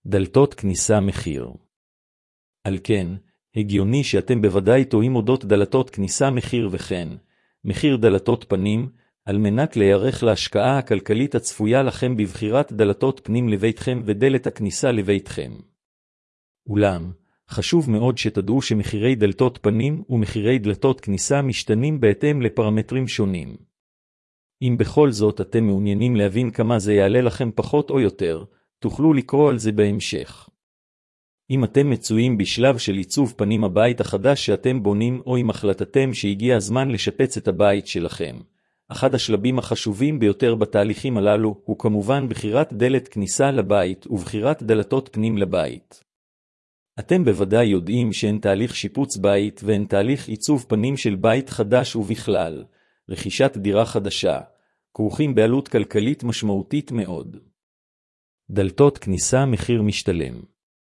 דלתות כניסה מחיר. על כן, הגיוני שאתם בוודאי תוהים אודות דלתות כניסה מחיר וכן, מחיר דלתות פנים, על מנת להיערך להשקעה הכלכלית הצפויה לכם בבחירת דלתות פנים לביתכם ודלת הכניסה לביתכם. אולם, חשוב מאוד שתדעו שמחירי דלתות פנים ומחירי דלתות כניסה משתנים בהתאם לפרמטרים שונים. אם בכל זאת אתם מעוניינים להבין כמה זה יעלה לכם פחות או יותר, תוכלו לקרוא על זה בהמשך. אם אתם מצויים בשלב של עיצוב פנים הבית החדש שאתם בונים או אם החלטתם שהגיע הזמן לשפץ את הבית שלכם, אחד השלבים החשובים ביותר בתהליכים הללו הוא כמובן בחירת דלת כניסה לבית ובחירת דלתות פנים לבית. אתם בוודאי יודעים שאין תהליך שיפוץ בית ואין תהליך עיצוב פנים של בית חדש ובכלל, רכישת דירה חדשה, כרוכים בעלות כלכלית משמעותית מאוד. דלתות כניסה מחיר משתלם.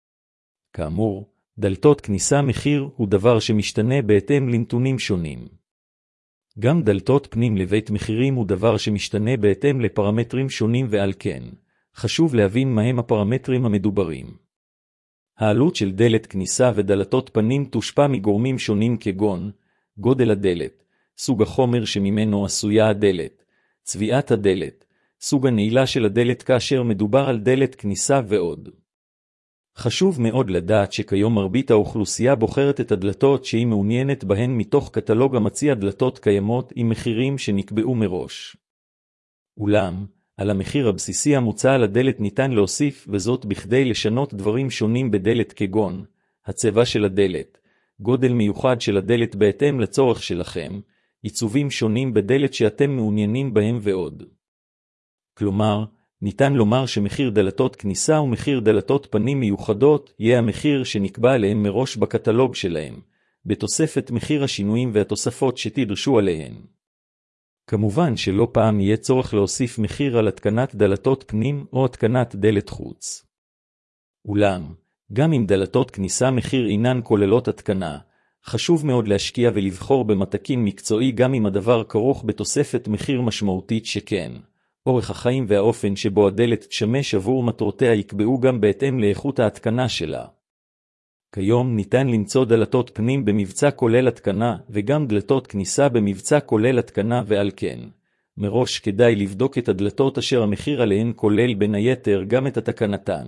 כאמור, דלתות כניסה מחיר הוא דבר שמשתנה בהתאם לנתונים שונים. גם דלתות פנים לבית מחירים הוא דבר שמשתנה בהתאם לפרמטרים שונים ועל כן, חשוב להבין מהם הפרמטרים המדוברים. העלות של דלת כניסה ודלתות פנים תושפע מגורמים שונים כגון, גודל הדלת, סוג החומר שממנו עשויה הדלת, צביעת הדלת, סוג הנעילה של הדלת כאשר מדובר על דלת כניסה ועוד. חשוב מאוד לדעת שכיום מרבית האוכלוסייה בוחרת את הדלתות שהיא מעוניינת בהן מתוך קטלוג המציע דלתות קיימות עם מחירים שנקבעו מראש. אולם, על המחיר הבסיסי המוצע על הדלת ניתן להוסיף וזאת בכדי לשנות דברים שונים בדלת כגון, הצבע של הדלת, גודל מיוחד של הדלת בהתאם לצורך שלכם, עיצובים שונים בדלת שאתם מעוניינים בהם ועוד. כלומר, ניתן לומר שמחיר דלתות כניסה ומחיר דלתות פנים מיוחדות יהיה המחיר שנקבע עליהם מראש בקטלוג שלהם, בתוספת מחיר השינויים והתוספות שתדרשו עליהן. כמובן שלא פעם יהיה צורך להוסיף מחיר על התקנת דלתות פנים או התקנת דלת חוץ. אולם, גם אם דלתות כניסה מחיר אינן כוללות התקנה, חשוב מאוד להשקיע ולבחור במתקין מקצועי גם אם הדבר כרוך בתוספת מחיר משמעותית שכן. אורך החיים והאופן שבו הדלת תשמש עבור מטרותיה יקבעו גם בהתאם לאיכות ההתקנה שלה. כיום ניתן למצוא דלתות פנים במבצע כולל התקנה וגם דלתות כניסה במבצע כולל התקנה ועל כן. מראש כדאי לבדוק את הדלתות אשר המחיר עליהן כולל בין היתר גם את התקנתן.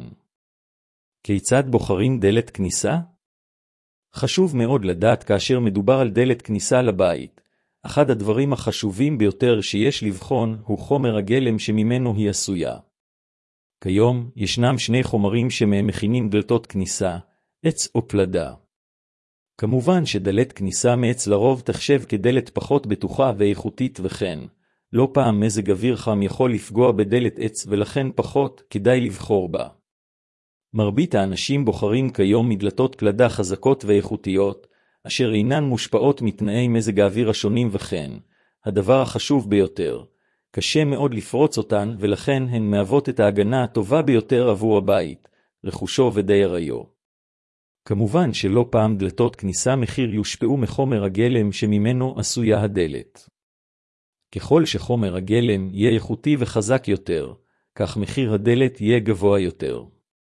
כיצד בוחרים דלת כניסה? חשוב מאוד לדעת כאשר מדובר על דלת כניסה לבית. אחד הדברים החשובים ביותר שיש לבחון הוא חומר הגלם שממנו היא עשויה. כיום ישנם שני חומרים שמהם מכינים דלתות כניסה, עץ או פלדה. כמובן שדלת כניסה מעץ לרוב תחשב כדלת פחות בטוחה ואיכותית וכן, לא פעם מזג אוויר חם יכול לפגוע בדלת עץ ולכן פחות כדאי לבחור בה. מרבית האנשים בוחרים כיום מדלתות פלדה חזקות ואיכותיות, אשר אינן מושפעות מתנאי מזג האוויר השונים וכן, הדבר החשוב ביותר, קשה מאוד לפרוץ אותן ולכן הן מהוות את ההגנה הטובה ביותר עבור הבית, רכושו ודייריו. כמובן שלא פעם דלתות כניסה מחיר יושפעו מחומר הגלם שממנו עשויה הדלת. ככל שחומר הגלם יהיה איכותי וחזק יותר, כך מחיר הדלת יהיה גבוה יותר.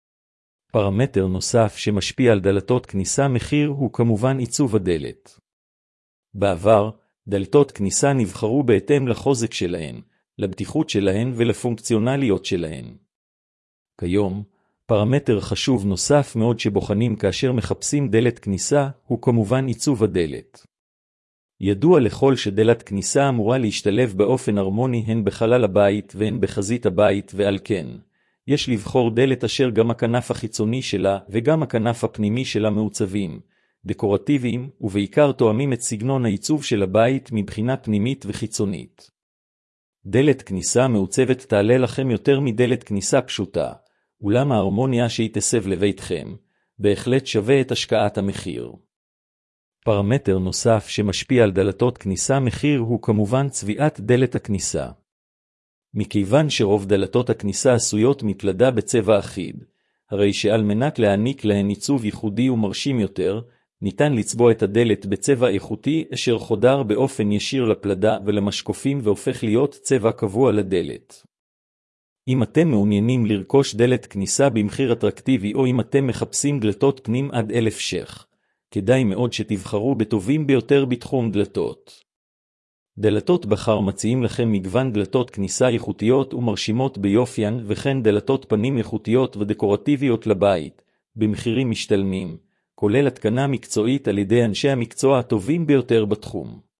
פרמטר נוסף שמשפיע על דלתות כניסה מחיר הוא כמובן עיצוב הדלת. בעבר, דלתות כניסה נבחרו בהתאם לחוזק שלהן, לבטיחות שלהן ולפונקציונליות שלהן. כיום, פרמטר חשוב נוסף מאוד שבוחנים כאשר מחפשים דלת כניסה הוא כמובן עיצוב הדלת. ידוע לכל שדלת כניסה אמורה להשתלב באופן הרמוני הן בחלל הבית והן בחזית הבית ועל כן. יש לבחור דלת אשר גם הכנף החיצוני שלה וגם הכנף הפנימי שלה מעוצבים, דקורטיביים ובעיקר תואמים את סגנון העיצוב של הבית מבחינה פנימית וחיצונית. דלת כניסה מעוצבת תעלה לכם יותר מדלת כניסה פשוטה, אולם ההרמוניה שהיא תסב לביתכם, בהחלט שווה את השקעת המחיר. פרמטר נוסף שמשפיע על דלתות כניסה מחיר הוא כמובן צביעת דלת הכניסה. מכיוון שרוב דלתות הכניסה עשויות מפלדה בצבע אחיד, הרי שעל מנת להעניק להן עיצוב ייחודי ומרשים יותר, ניתן לצבוע את הדלת בצבע איכותי אשר חודר באופן ישיר לפלדה ולמשקופים והופך להיות צבע קבוע לדלת. אם אתם מעוניינים לרכוש דלת כניסה במחיר אטרקטיבי או אם אתם מחפשים דלתות פנים עד 1,000 ש"ח, כדאי מאוד שתבחרו בטובים ביותר בתחום דלתות. דלתות בחר מציעים לכם מגוון דלתות כניסה איכותיות ומרשימות ביופיין וכן דלתות פנים איכותיות ודקורטיביות לבית, במחירים משתלמים, כולל התקנה מקצועית על ידי אנשי המקצוע הטובים ביותר בתחום.